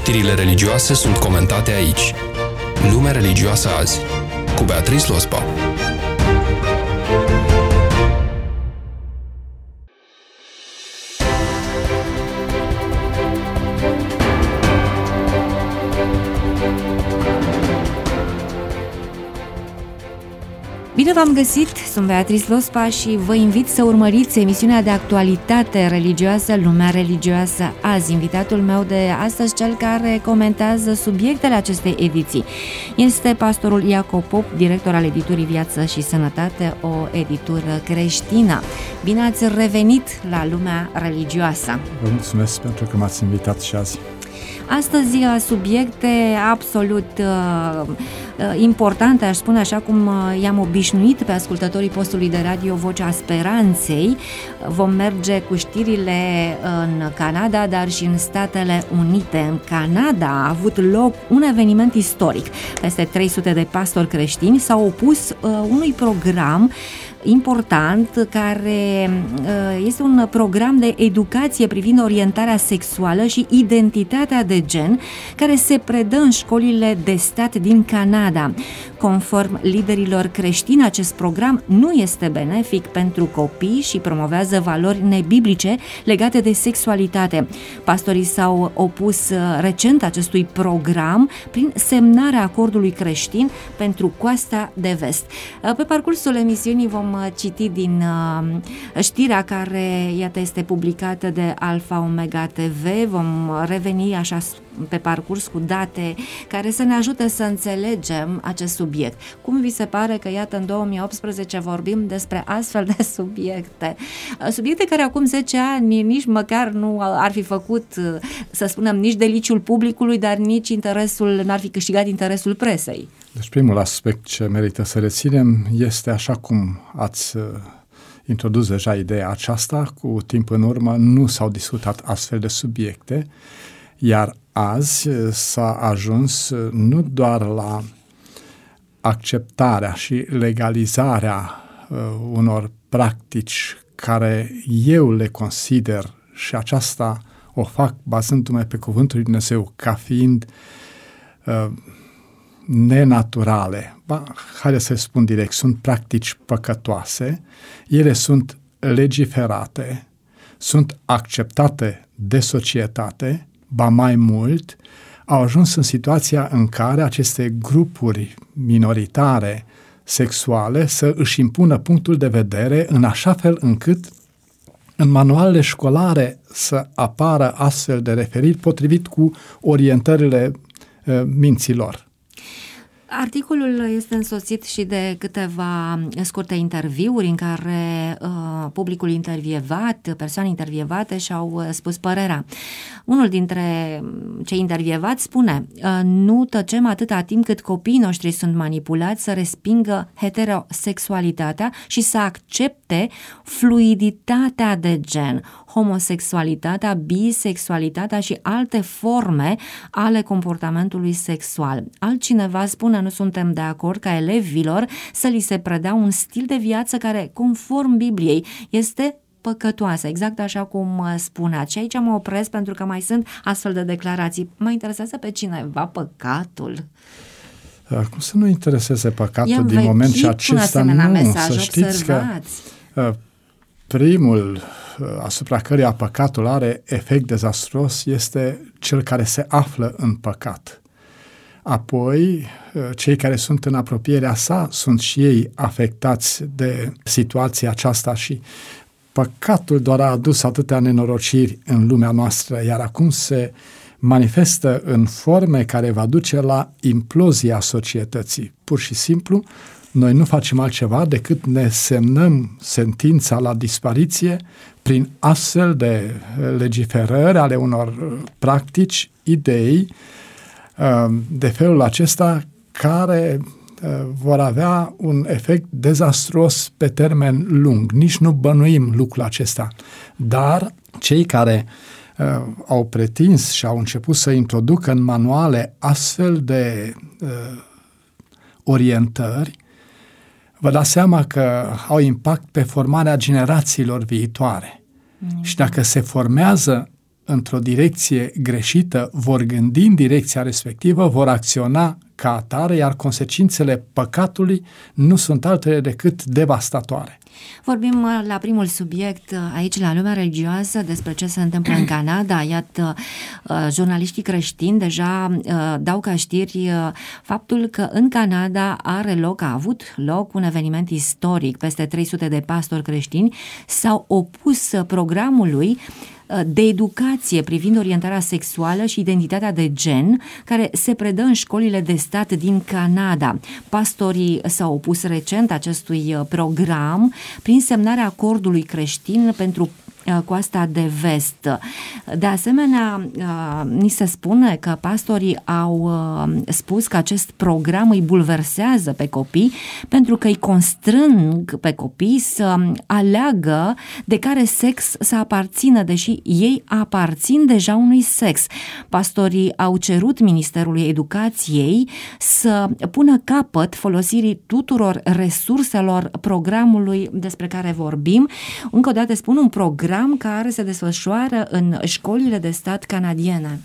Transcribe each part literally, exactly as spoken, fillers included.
Știrile religioase sunt comentate aici. Lumea religioasă azi, cu Beatrice Lospa. Bine v-am găsit, sunt Beatrice Lospa și vă invit să urmăriți emisiunea de actualitate religioasă, Lumea religioasă azi. Invitatul meu de astăzi, cel care comentează subiectele acestei ediții, este pastorul Iacob Pop, director al editurii Viață și Sănătate, o editură creștină. Bine ați revenit la Lumea religioasă! Vă mulțumesc pentru că m-ați invitat și azi. Astăzi subiecte absolut uh, importante, aș spune, așa cum i-am obișnuit pe ascultătorii postului de radio Vocea Speranței. Vom merge cu știrile în Canada, dar și în Statele Unite. În Canada a avut loc un eveniment istoric. Peste trei sute de pastori creștini s-au opus uh, unui program important, care este un program de educație privind orientarea sexuală și identitatea de gen, care se predă în școlile de stat din Canada. Conform liderilor creștini, acest program nu este benefic pentru copii și promovează valori nebiblice legate de sexualitate. Pastorii s-au opus recent acestui program prin semnarea acordului creștin pentru Coasta de Vest. Pe parcursul emisiunii vom citi din uh, știrea care, iată, este publicată de Alfa Omega T V. Vom reveni așa pe parcurs cu date care să ne ajute să înțelegem acest subiect. Cum vi se pare că, iată, în două mii optsprezece vorbim despre astfel de subiecte? Subiecte care acum zece ani nici măcar nu ar fi făcut, să spunem, nici deliciul publicului, dar nici interesul, n-ar fi câștigat interesul presei. Deci primul aspect ce merită să reținem este, așa cum ați introdus deja ideea aceasta, cu timp în urmă nu s-au discutat astfel de subiecte, iar azi s-a ajuns nu doar la acceptarea și legalizarea uh, unor practici care eu le consider, și aceasta o fac bazându-mă pe cuvântul lui Dumnezeu, ca fiind uh, nenaturale. Ba, haideți să spun direct, sunt practici păcătoase, ele sunt legiferate, sunt acceptate de societate, ba mai mult, au ajuns în situația în care aceste grupuri minoritare sexuale să își impună punctul de vedere în așa fel încât în manualele școlare să apară astfel de referiri potrivit cu orientările uh, minților. Articolul este însoțit și de câteva scurte interviuri în care uh, publicul intervievat, persoane intervievate și-au uh, spus părerea. Unul dintre cei intervievați spune: uh, nu tăcem atâta timp cât copiii noștri sunt manipulați să respingă heterosexualitatea și să accepte fluiditatea de gen, homosexualitatea, bisexualitatea și alte forme ale comportamentului sexual. Altcineva spune: nu suntem de acord ca elevilor să li se predea un stil de viață care, conform Bibliei, este păcătoasă, exact așa cum spuneați. Și aici mă opresc pentru că mai sunt astfel de declarații. Mă interesează pe cineva păcatul? Cum să nu intereseze păcatul din moment ce acesta nu, mesaj, să știți observați. Că primul asupra căruia păcatul are efect dezastruos este cel care se află în păcat. Apoi, cei care sunt în apropierea sa sunt și ei afectați de situația aceasta și păcatul doar a adus atâtea nenorociri în lumea noastră, iar acum se manifestă în forme care va duce la implozia societății. Pur și simplu, noi nu facem altceva decât ne semnăm sentința la dispariție prin astfel de legiferări ale unor practici, idei de felul acesta care vor avea un efect dezastruos pe termen lung. Nici nu bănuim lucrul acesta. Dar cei care uh, au pretins și au început să introducă în manuale astfel de uh, orientări, vă dați seama că au impact pe formarea generațiilor viitoare. Mm. Și dacă se formează într-o direcție greșită, vor gândi în direcția respectivă, vor acționa ca atare, iar consecințele păcatului nu sunt altele decât devastatoare. Vorbim la primul subiect aici la Lumea Religioasă despre ce se întâmplă în Canada. Iată, jurnaliștii creștini deja dau ca știri faptul că în Canada are loc, a avut loc un eveniment istoric. Peste trei sute de pastori creștini s-au opus programului de educație privind orientarea sexuală și identitatea de gen, care se predă în școlile de stat din Canada. Pastorii s-au opus recent acestui program prin semnarea acordului creștin pentru Coasta de Vest. De asemenea, ni se spune că pastorii au spus că acest program îi bulversează pe copii pentru că îi constrâng pe copii să aleagă de care sex să aparțină, deși ei aparțin deja unui sex. Pastorii au cerut Ministerului Educației să pună capăt folosirii tuturor resurselor programului despre care vorbim. Încă o dată spun, un program care se desfășoară în școlile de stat canadiene.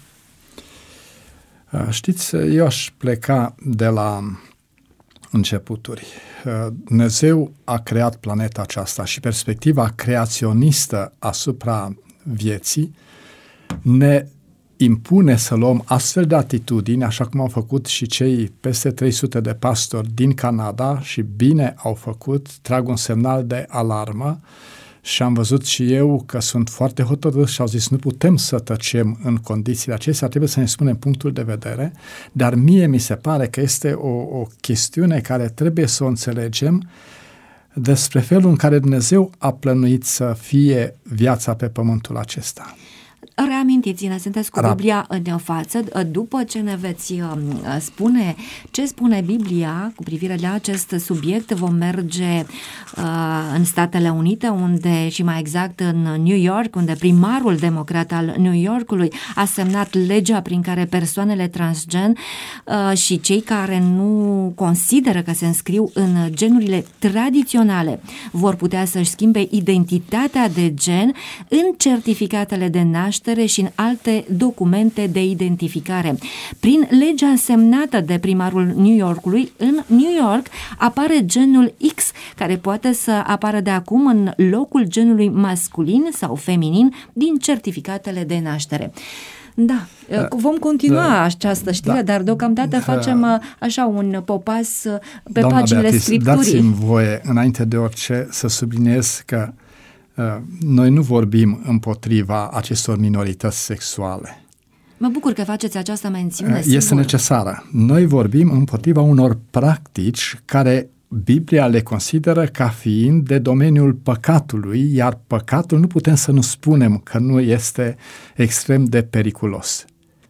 Știți, eu aș pleca de la începuturi. Dumnezeu a creat planeta aceasta și perspectiva creaționistă asupra vieții ne impune să luăm astfel de atitudini, așa cum au făcut și cei peste trei sute de pastori din Canada, și bine au făcut, trag un semnal de alarmă. Și am văzut și eu că sunt foarte hotărâți și au zis nu putem să tăcem în condițiile acestea, trebuie să ne spunem punctul de vedere, dar mie mi se pare că este o, o chestiune care trebuie să o înțelegem despre felul în care Dumnezeu a plănuit să fie viața pe pământul acesta. Reamintiți-ne, sunteți cu Biblia în față, după ce ne veți spune ce spune Biblia cu privire la acest subiect, vom merge uh, în Statele Unite, unde, și mai exact în New York, unde primarul democrat al New Yorkului a semnat legea prin care persoanele transgen uh, și cei care nu consideră că se înscriu în genurile tradiționale vor putea să-și schimbe identitatea de gen în certificatele de naștere și în alte documente de identificare. Prin legea semnată de primarul New Yorkului, în New York apare genul X, care poate să apară de acum în locul genului masculin sau feminin din certificatele de naștere. Da, vom continua da, această știre, da, dar deocamdată da, facem așa un popas pe doamna paginile Beatrice, Scripturii. Dați-mi voie, înainte de orice, să subliniez că noi nu vorbim împotriva acestor minorități sexuale. Mă bucur că faceți această mențiune. Este sigur necesară. Noi vorbim împotriva unor practici care Biblia le consideră ca fiind de domeniul păcatului, iar păcatul nu putem să nu spunem că nu este extrem de periculos.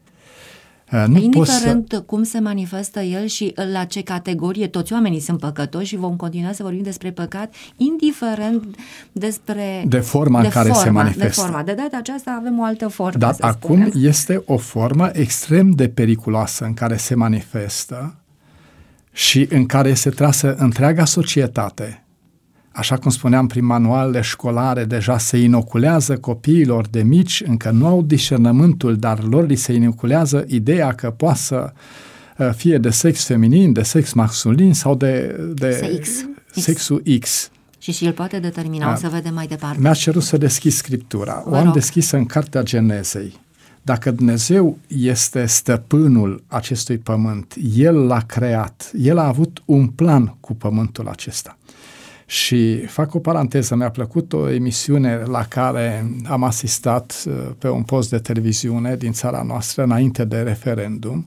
Nu indiferent să... cum se manifestă el și la ce categorie, toți oamenii sunt păcătoși și vom continua să vorbim despre păcat, indiferent despre de forma de în care forma, se manifestă. De forma. De data aceasta avem o altă formă. Dar acum spunem. Este o formă extrem de periculoasă în care se manifestă și în care este trasă întreaga societate. Așa cum spuneam, prin manualele școlare deja se inoculează copiilor de mici, încă nu au discernământul, dar lor li se inoculează ideea că poate să fie de sex feminin, de sex masculin sau de, de X. sexul X. Și și el poate determina, o să vedem mai departe. Mi-a cerut să deschis Scriptura. O am deschisă în Cartea Genezei. Dacă Dumnezeu este stăpânul acestui pământ, El l-a creat, El a avut un plan cu pământul acesta. Și fac o paranteză, mi-a plăcut o emisiune la care am asistat pe un post de televiziune din țara noastră înainte de referendum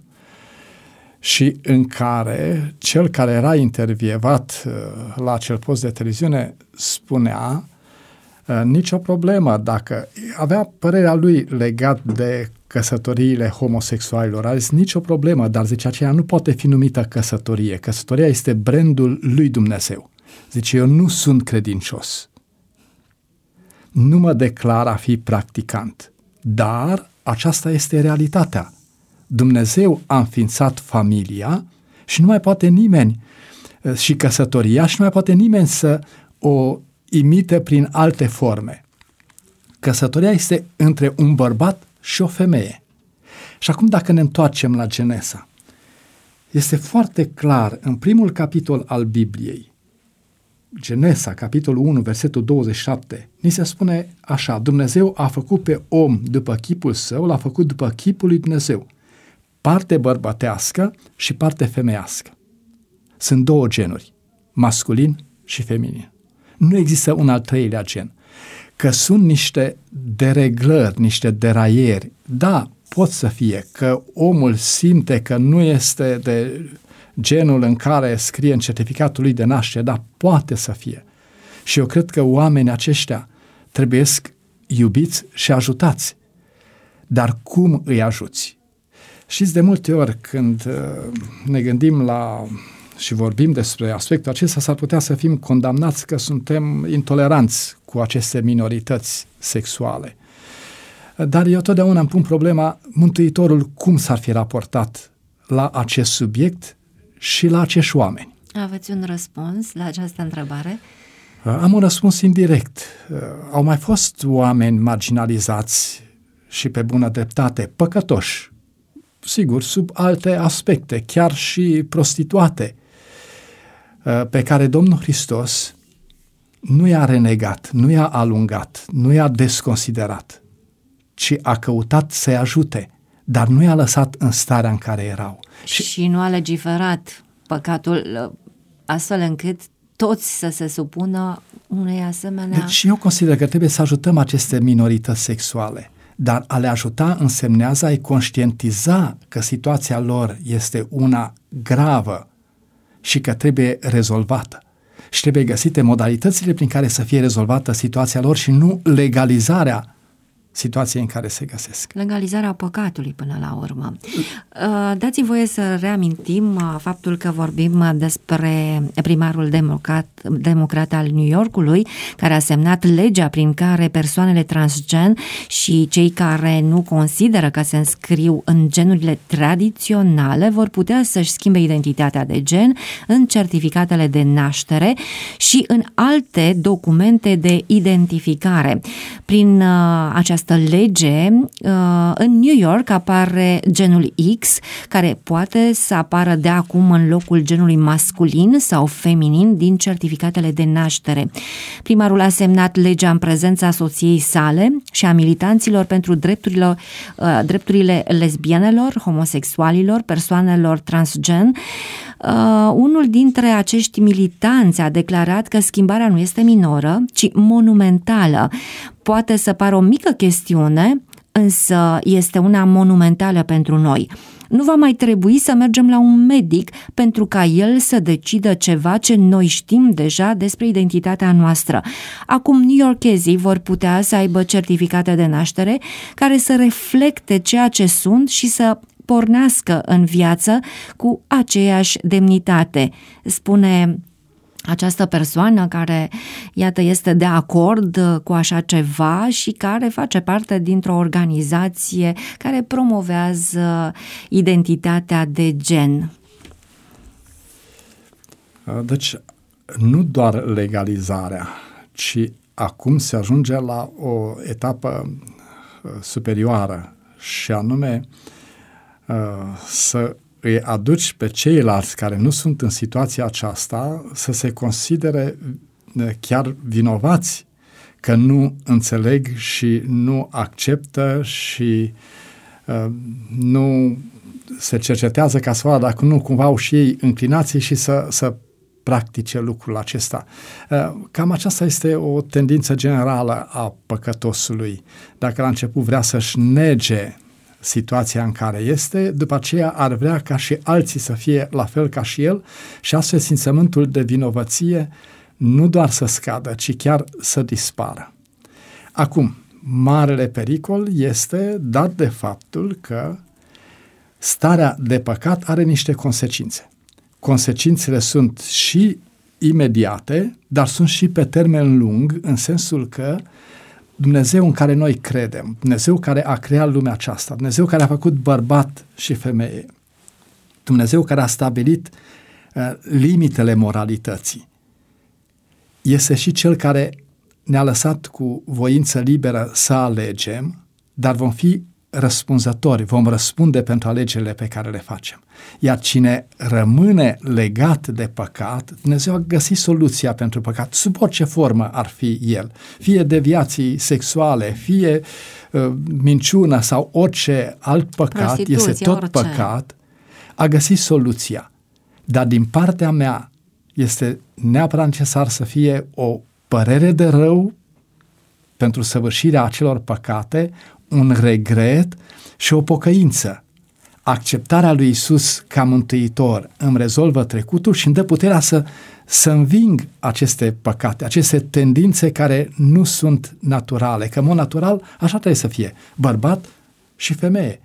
și în care cel care era intervievat la acel post de televiziune spunea nicio problemă dacă avea părerea lui legat de căsătoriile homosexualilor, a zis nicio problemă, dar zice aceea nu poate fi numită căsătorie, căsătoria este brandul lui Dumnezeu. Zice, eu nu sunt credincios, nu mă declar a fi practicant, dar aceasta este realitatea. Dumnezeu a înființat familia și nu mai poate nimeni, și căsătoria, și nu mai poate nimeni să o imite prin alte forme. Căsătoria este între un bărbat și o femeie. Și acum dacă ne întoarcem la Genesa, este foarte clar în primul capitol al Bibliei, Genesa, capitolul unu, versetul douăzeci și șapte, ni se spune așa: Dumnezeu a făcut pe om după chipul său, l-a făcut după chipul lui Dumnezeu, parte bărbătească și parte femeiască. Sunt două genuri, masculin și feminin. Nu există un al treilea gen. Că sunt niște dereglări, niște deraieri, da, pot să fie, că omul simte că nu este de genul în care scrie în certificatul lui de naștere, dar poate să fie. Și eu cred că oamenii aceștia trebuiesc iubiți și ajutați. Dar cum îi ajuți? Știți, de multe ori când ne gândim la și vorbim despre aspectul acesta, s-ar putea să fim condamnați că suntem intoleranți cu aceste minorități sexuale. Dar eu totdeauna îmi pun problema, Mântuitorul cum s-ar fi raportat la acest subiect și la acești oameni. Aveți un răspuns la această întrebare? Am un răspuns indirect. Au mai fost oameni marginalizați și pe bună dreptate, păcătoși, sigur, sub alte aspecte, chiar și prostituate, pe care Domnul Hristos nu i-a renegat, nu i-a alungat, nu i-a desconsiderat, ci a căutat să-i ajute, dar nu i-a lăsat în starea în care erau. Și, și nu a legiferat păcatul astfel încât toți să se supună unei asemenea... Deci eu consider că trebuie să ajutăm aceste minorități sexuale, dar a le ajuta însemnează a-i conștientiza că situația lor este una gravă și că trebuie rezolvată. Și trebuie găsite modalitățile prin care să fie rezolvată situația lor și nu legalizarea situației în care se găsesc. Legalizarea păcatului până la urmă. Dați-mi voie să reamintim faptul că vorbim despre primarul democrat, democrat al New Yorkului, care a semnat legea prin care persoanele transgen și cei care nu consideră că se înscriu în genurile tradiționale vor putea să-și schimbe identitatea de gen în certificatele de naștere și în alte documente de identificare. Prin această lege, în New York apare genul X, care poate să apară de acum în locul genului masculin sau feminin din certificatele de naștere. Primarul a semnat legea în prezența soției sale și a militanților pentru drepturile, drepturile lesbienelor, homosexualilor, persoanelor transgen. Unul dintre acești militanți a declarat că schimbarea nu este minoră, ci monumentală. Poate să pară o mică chestiune, însă este una monumentală pentru noi. Nu va mai trebui să mergem la un medic pentru ca el să decidă ceva ce noi știm deja despre identitatea noastră. Acum newyorkezii vor putea să aibă certificate de naștere care să reflecte ceea ce sunt și să pornească în viață cu aceeași demnitate, spune această persoană care, iată, este de acord cu așa ceva și care face parte dintr-o organizație care promovează identitatea de gen. Deci, nu doar legalizarea, ci acum se ajunge la o etapă superioară și anume să îi aduci pe ceilalți care nu sunt în situația aceasta să se considere chiar vinovați că nu înțeleg și nu acceptă și uh, nu se cercetează ca să vadă dacă nu cumva au și ei înclinații și să, să practice lucrul acesta. Uh, cam aceasta este o tendință generală a păcătosului. Dacă la început vrea să-și nege situația în care este, după aceea ar vrea ca și alții să fie la fel ca și el și astfel simțământul de vinovăție nu doar să scadă, ci chiar să dispară. Acum, marele pericol este dat de faptul că starea de păcat are niște consecințe. Consecințele sunt și imediate, dar sunt și pe termen lung, în sensul că Dumnezeu în care noi credem, Dumnezeu care a creat lumea aceasta, Dumnezeu care a făcut bărbat și femeie, Dumnezeu care a stabilit uh, limitele moralității, este și Cel care ne-a lăsat cu voință liberă să alegem, dar vom fi răspunzători, vom răspunde pentru alegerile pe care le facem. Iar cine rămâne legat de păcat, Dumnezeu a găsit soluția pentru păcat, sub orice formă ar fi el, fie deviații sexuale, fie uh, minciună sau orice alt păcat, este tot orice. Păcat, a găsit soluția. Dar din partea mea este neapărat necesar să fie o părere de rău pentru săvârșirea acelor păcate, un regret și o pocăință. Acceptarea lui Iisus ca mântuitor îmi rezolvă trecutul și îmi dă puterea să, să înving aceste păcate, aceste tendințe care nu sunt naturale, că în mod natural așa trebuie să fie, bărbat și femeie.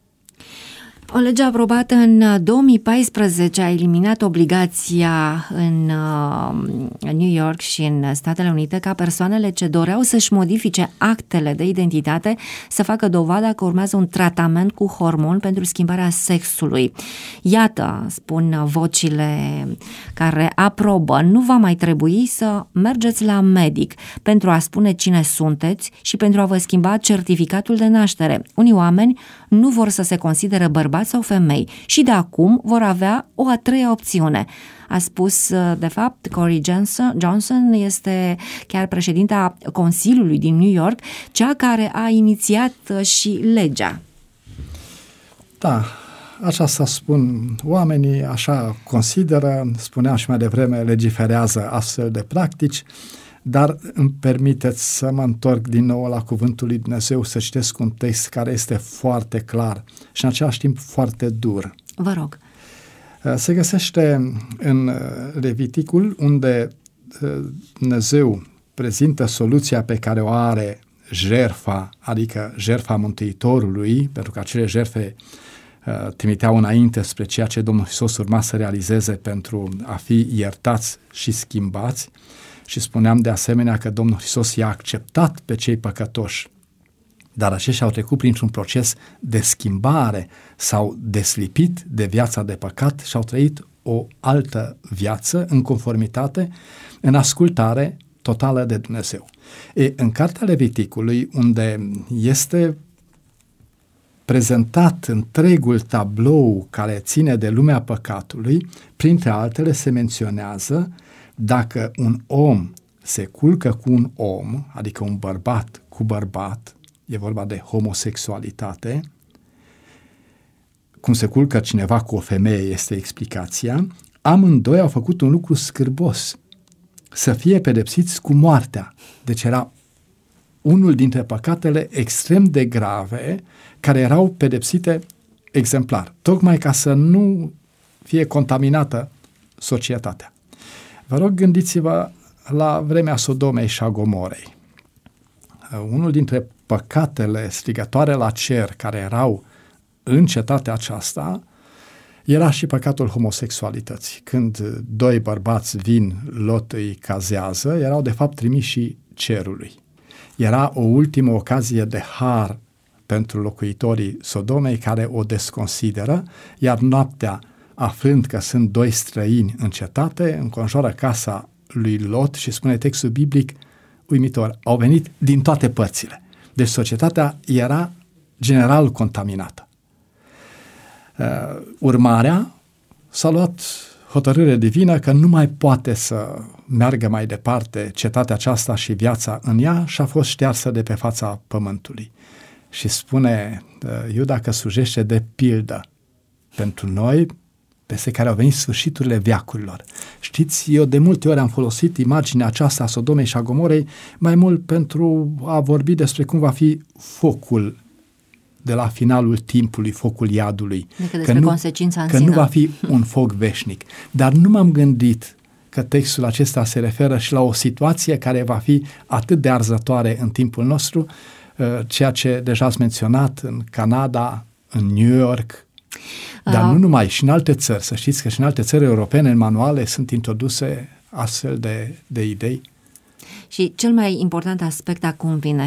O lege aprobată în două mii paisprezece a eliminat obligația în New York și în Statele Unite ca persoanele ce doreau să-și modifice actele de identitate să facă dovada că urmează un tratament cu hormon pentru schimbarea sexului. Iată, spun vocile care aprobă, nu va mai trebui să mergeți la medic pentru a spune cine sunteți și pentru a vă schimba certificatul de naștere. Unii oameni nu vor să se considere bărbați sau femei și de acum vor avea o a treia opțiune. A spus, de fapt, Corey Johnson, Johnson este chiar președinta Consiliului din New York, cea care a inițiat și legea. Da, așa să spun oamenii, așa consideră, spuneam și mai devreme, legiferează astfel de practici, dar îmi permiteți să mă întorc din nou la cuvântul lui Dumnezeu, să citesc un text care este foarte clar și în același timp foarte dur. Vă rog. Se găsește în Leviticul, unde Dumnezeu prezintă soluția pe care o are jertfa, adică jertfa Mântuitorului, pentru că acele jertfe trimiteau înainte spre ceea ce Domnul Hristos urma să realizeze pentru a fi iertați și schimbați. Și spuneam de asemenea că Domnul Hristos i-a acceptat pe cei păcătoși, dar aceștia au trecut printr-un proces de schimbare, s-au deslipit de viața de păcat și au trăit o altă viață în conformitate, în ascultare totală de Dumnezeu. E, în Cartea Leviticului, unde este prezentat întregul tablou care ține de lumea păcatului, printre altele se menționează dacă un om se culcă cu un om, adică un bărbat cu bărbat, e vorba de homosexualitate, cum se culcă cineva cu o femeie este explicația, amândoi au făcut un lucru scârbos, să fie pedepsiți cu moartea. Deci era unul dintre păcatele extrem de grave care erau pedepsite exemplar, tocmai ca să nu fie contaminată societatea. Vă rog, gândiți-vă la vremea Sodomei și a Gomorei. Unul dintre păcatele strigătoare la cer care erau în cetatea aceasta era și păcatul homosexualității. Când doi bărbați vin, Lot îi cazează, erau de fapt trimiși cerului. Era o ultimă ocazie de har pentru locuitorii Sodomei care o desconsideră, iar noaptea, aflând că sunt doi străini în cetate, înconjoară casa lui Lot și spune textul biblic uimitor, au venit din toate părțile. Deci societatea era general contaminată. Uh, urmarea, s-a luat hotărâre divină că nu mai poate să meargă mai departe cetatea aceasta și viața în ea și a fost ștearsă de pe fața pământului. Și spune uh, Iuda că slujește de pildă pentru noi, peste care au venit sfârșiturile veacurilor. Știți, eu de multe ori am folosit imaginea aceasta a Sodomei și a Gomorei mai mult pentru a vorbi despre cum va fi focul de la finalul timpului, focul iadului. Că nu, consecința în că sine. nu va fi un foc veșnic. Dar nu m-am gândit că textul acesta se referă și la o situație care va fi atât de arzătoare în timpul nostru, ceea ce deja ați menționat în Canada, în New York, dar nu numai, și în alte țări. Să știți că și în alte țări europene, în manuale, sunt introduse astfel de, de idei. Și cel mai important aspect acum vine.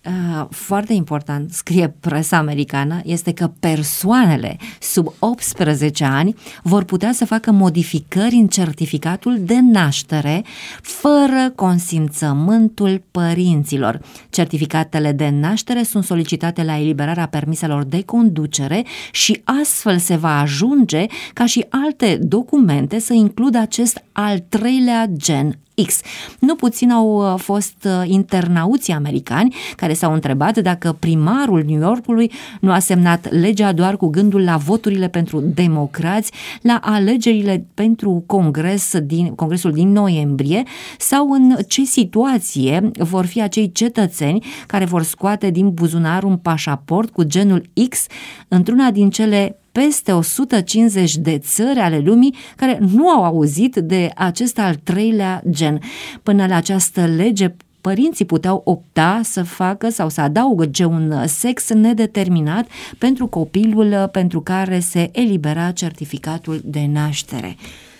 Uh, foarte important, scrie presa americană, este că persoanele sub optsprezece ani vor putea să facă modificări în certificatul de naștere fără consimțământul părinților. Certificatele de naștere sunt solicitate la eliberarea permiselor de conducere și astfel se va ajunge ca și alte documente să includă acest al treilea gen X. Nu puțin au fost internauții americani care s-au întrebat dacă primarul New Yorkului nu a semnat legea doar cu gândul la voturile pentru democrați la alegerile pentru congres din, congresul din noiembrie sau în ce situație vor fi acei cetățeni care vor scoate din buzunar un pașaport cu genul X într-una din cele peste o sută cincizeci de țări ale lumii care nu au auzit de acest al treilea gen. Până la această lege, părinții puteau opta să facă sau să adauge un sex nedeterminat pentru copilul pentru care se elibera certificatul de naștere.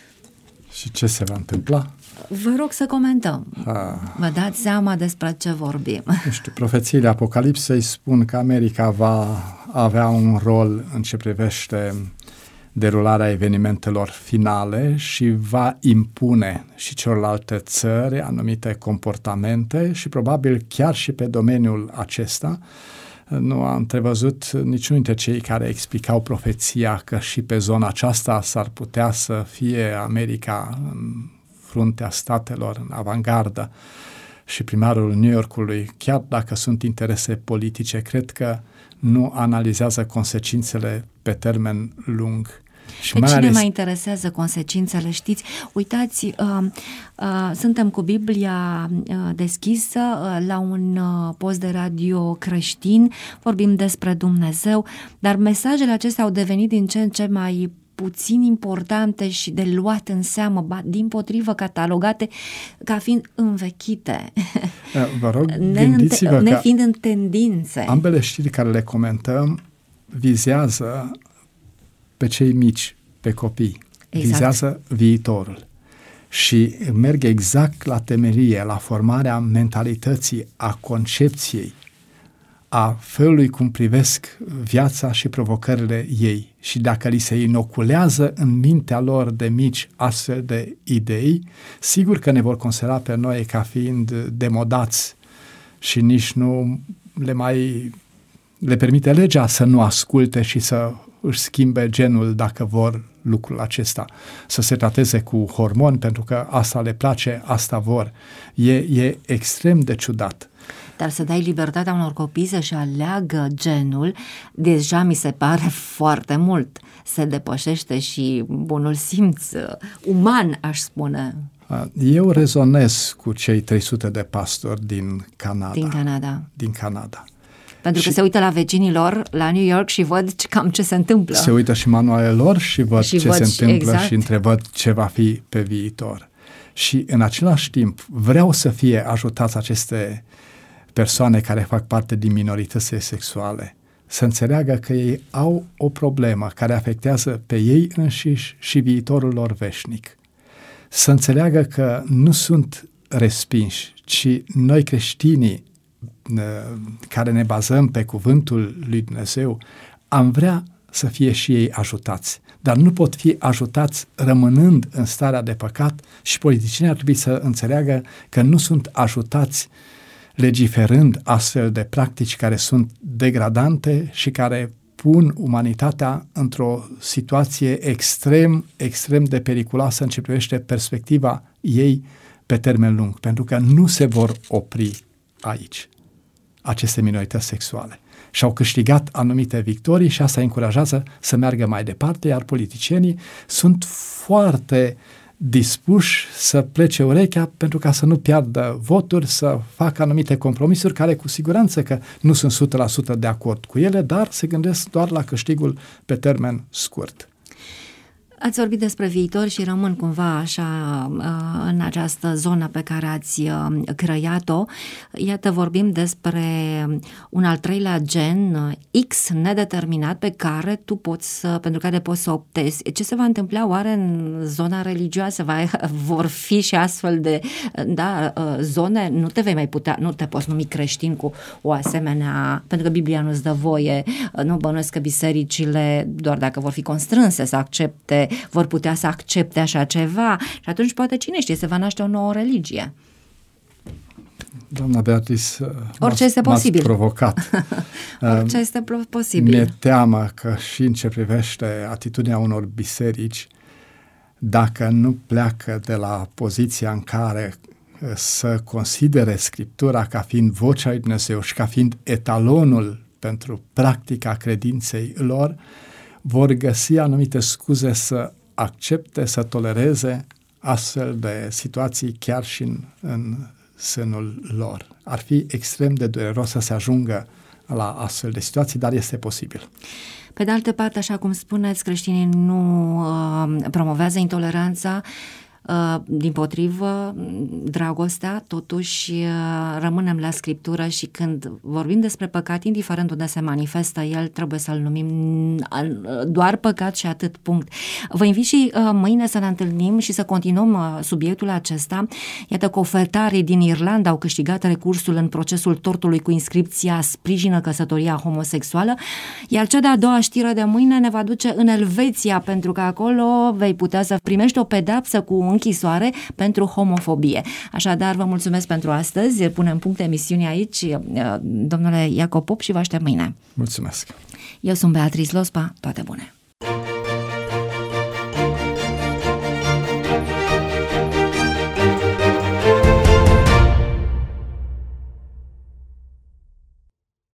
Și ce se va întâmpla? Vă rog să comentăm. Ah. Vă dați seama despre ce vorbim. Nu știu, profețiile Apocalipsei spun că America va avea un rol în ce privește derularea evenimentelor finale și va impune și celorlalte țări anumite comportamente și probabil chiar și pe domeniul acesta. Nu am întrevăzut niciunul dintre cei care explicau profeția că și pe zona aceasta s-ar putea să fie America în fruntea statelor, în avangardă, și primarul New Yorkului, chiar dacă sunt interese politice, cred că nu analizează consecințele pe termen lung. Și pe mai cine ales... mai interesează consecințele, știți? Uitați, uh, uh, suntem cu Biblia uh, deschisă uh, la un uh, post de radio creștin, vorbim despre Dumnezeu, dar mesajele acestea au devenit din ce în ce mai puțin importante și de luat în seamă, ba, dimpotrivă catalogate ca fiind învechite. Vă rog, gândiți-vă ne că fiind în tendințe. Ambele știri care le comentăm vizează pe cei mici, pe copii, exact. Vizează viitorul și merg exact la temelie, la formarea mentalității, a concepției, a felului cum privesc viața și provocările ei. Și dacă li se inoculează în mintea lor de mici astfel de idei, sigur că ne vor considera pe noi ca fiind demodați și nici nu le mai le permite legea să nu asculte și să își schimbe genul dacă vor lucrul acesta, să se trateze cu hormoni pentru că asta le place, asta vor. E, e extrem de ciudat. Dar să dai libertatea unor copii să-și aleagă genul, deja mi se pare foarte mult. Se depășește și bunul simț uman, aș spune. Eu rezonez cu cei trei sute de pastori din Canada. Din Canada. Din Canada. Pentru că și se uită la vecinii lor, la New York, și văd cam ce se întâmplă. Se uită și manualele lor și văd și ce văd se întâmplă exact. Și întrevăd ce va fi pe viitor. Și în același timp vreau să fie ajutați aceste persoane care fac parte din minoritățile sexuale să înțeleagă că ei au o problemă care afectează pe ei înșiși și viitorul lor veșnic. Să înțeleagă că nu sunt respinși, ci noi creștinii care ne bazăm pe cuvântul lui Dumnezeu, am vrea să fie și ei ajutați, dar nu pot fi ajutați rămânând în starea de păcat și politicienii ar trebui să înțeleagă că nu sunt ajutați legiferând astfel de practici care sunt degradante și care pun umanitatea într-o situație extrem, extrem de periculoasă în ce privește perspectiva ei pe termen lung, pentru că nu se vor opri aici aceste minorități sexuale. Și-au câștigat anumite victorii și asta îi încurajează să meargă mai departe, iar politicienii sunt foarte dispuși să plece urechea pentru ca să nu piardă voturi, să facă anumite compromisuri care cu siguranță că nu sunt o sută la sută de acord cu ele, dar se gândesc doar la câștigul pe termen scurt. Ați vorbit despre viitor și rămân cumva așa în această zonă pe care ați creat-o. Iată, vorbim despre un al treilea gen X nedeterminat pe care tu poți să, pentru care poți să optezi. Ce se va întâmpla oare în zona religioasă? Va, vor fi și astfel de da, zone? Nu te vei mai putea, nu te poți numi creștin cu o asemenea, pentru că Biblia nu-ți dă voie, nu bănuiesc că bisericile, doar dacă vor fi constrânse să accepte, vor putea să accepte așa ceva și atunci poate cine știe, se va naște o nouă religie. Doamna Beatrice, orice este posibil. M-ați provocat. Orice este posibil. Mi-e teamă că și în ce privește atitudinea unor biserici, dacă nu pleacă de la poziția în care să considere Scriptura ca fiind vocea lui Dumnezeu și ca fiind etalonul pentru practica credinței lor, vor găsi anumite scuze să accepte, să tolereze astfel de situații chiar și în, în sânul lor. Ar fi extrem de dureros să se ajungă la astfel de situații, dar este posibil. Pe de altă parte, așa cum spuneți, creștinii nu uh, promovează intoleranța, Uh, dimpotrivă, dragostea, totuși uh, rămânem la Scriptură și când vorbim despre păcat, indiferent unde se manifestă el, trebuie să-l numim doar păcat și atât, punct. Vă invit și uh, mâine să ne întâlnim și să continuăm uh, subiectul acesta. Iată că ofertarii din Irlanda au câștigat recursul în procesul tortului cu inscripția sprijină căsătoria homosexuală, iar cea de-a doua știre de mâine ne va duce în Elveția, pentru că acolo vei putea să primești o pedeapsă cu închisoare pentru homofobie. Așadar, vă mulțumesc pentru astăzi. Punem punct emisiunii aici, domnule Iacob Pop, și vă aștept mâine. Mulțumesc. Eu sunt Beatrice Lospa. Toate bune!